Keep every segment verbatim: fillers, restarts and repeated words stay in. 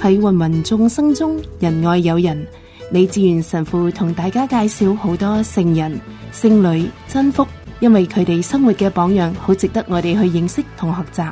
喺芸芸眾生中人愛有人，李志源神父同大家介紹好多聖人、聖女、真福，因為佢哋生活嘅榜樣好值得我哋去認識同學習。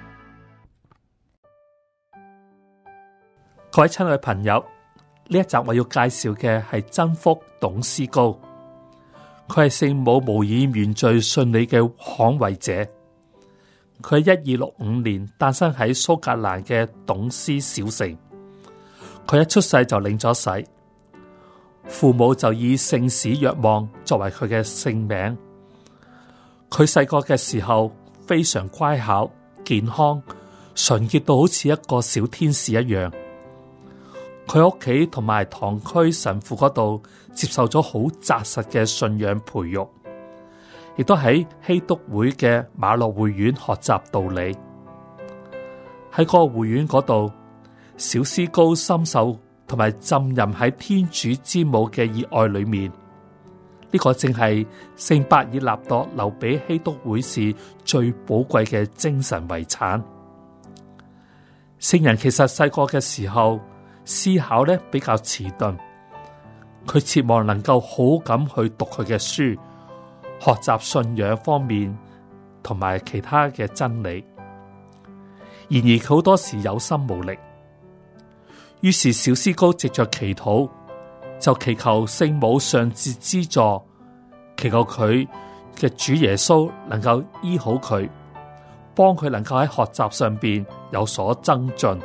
各位親愛嘅朋友，呢一集我要介紹嘅係真福董思高，佢係聖母無以原罪信理嘅捍衛者。佢喺一二六五年誕生喺蘇格蘭嘅董斯小城，佢一出世就領咗洗，父母就以聖史若望作為佢嘅聖名。佢細個嘅時候非常乖巧、健康、純潔到好似一個小天使一樣。佢屋企同埋堂區神父嗰度接受咗好紮實嘅信仰培育，亦都喺熙篤會嘅馬諾會院學習道理。喺嗰個會院嗰度，小思高深受同埋浸淫喺天主之母嘅熱愛裏面。呢、這個正係聖伯爾納鐸留俾熙篤會士最寶貴嘅精神遺產。聖人其實細個嘅時候思考咧比較遲鈍，佢切望能夠好咁去讀佢嘅書，學習信仰方面同埋其他嘅真理。然而佢好多時有心無力，於是小思高藉着祈禱，就祈求聖母上至資助，祈求佢嘅主耶穌能夠醫好佢，幫佢能夠喺學習上邊有所增進。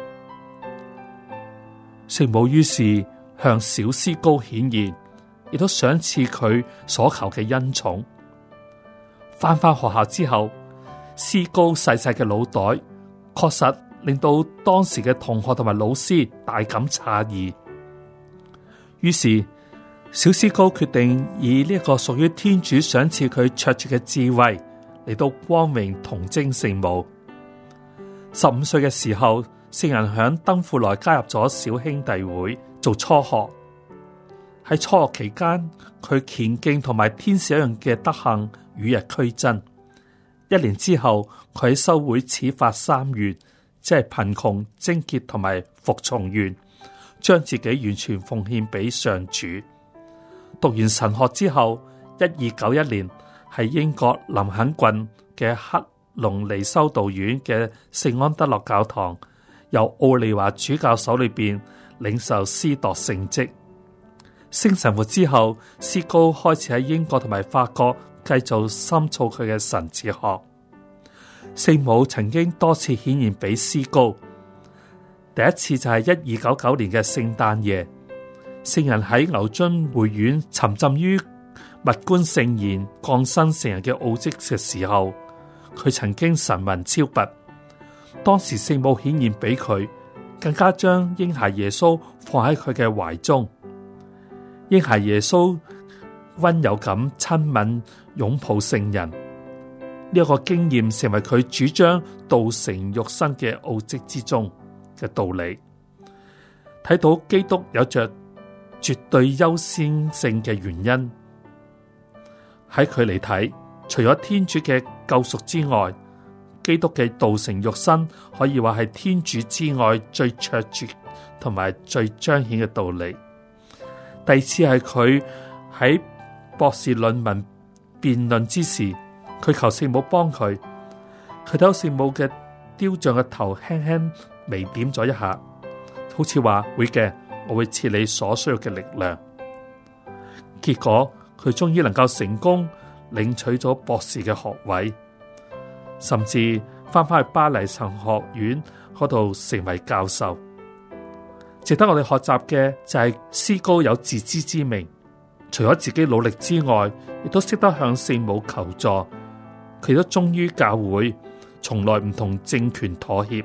聖母於是向小思高顯現，亦都賞賜佢所求嘅恩寵。翻返學校之後，思高細細嘅腦袋確實令到當時嘅同學同埋老師大感詫異。於是小思高決定以呢一個屬於天主賞賜佢卓絕嘅智慧嚟到光榮童貞聖母。十五歲嘅時候，聖人響登富來加入咗小兄弟會做初學。喺初學期間，佢虔敬同埋天使一樣嘅德行與日俱增。一年之後，佢喺修會始發三願，即係貧窮、貞潔同埋服從願，將自己完全奉獻俾上主。讀完神學之後，一二九一年喺英國林肯郡嘅克隆尼修道院嘅聖安德洛教堂，由奧利華主教手裏邊領受司鐸聖職。升神父之後，思高開始喺英國同埋法國繼續深造佢嘅神哲學。聖母曾經多次顯現俾思高，第一次就係一二九九年嘅聖誕夜，聖人喺牛津會院沉浸於默觀聖言降生聖人嘅奧蹟嘅時候，佢曾經神魂超拔。當時聖母顯現俾佢，更加將嬰孩耶穌放喺佢嘅懷中。嬰孩耶穌溫柔咁親吻擁抱聖人，呢、這、一個經驗成為佢主張道成肉身嘅奧蹟之中嘅道理。睇到基督有着絕對優先性嘅原因，喺佢嚟睇，除咗天主嘅救贖之外，基督嘅道成肉身可以話係天主之外最卓絕同埋最彰顯嘅道理。第二次係佢喺博士論文辯論之時，佢求聖母幫佢，佢睇到聖母嘅雕像嘅頭輕輕微點咗一下，好似話會嘅，我會賜你所需要嘅力量。結果佢終於能夠成功領取咗博士嘅學位，甚至翻返去巴黎神學院嗰度成為教授。值得我哋學習嘅就係思高有自知之明，除咗自己努力之外，亦都識得向聖母求助。佢都忠於教會，從來唔同政權妥協。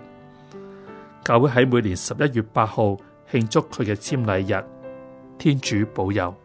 教會喺每年十一月八號慶祝佢嘅瞻禮日。天主保佑。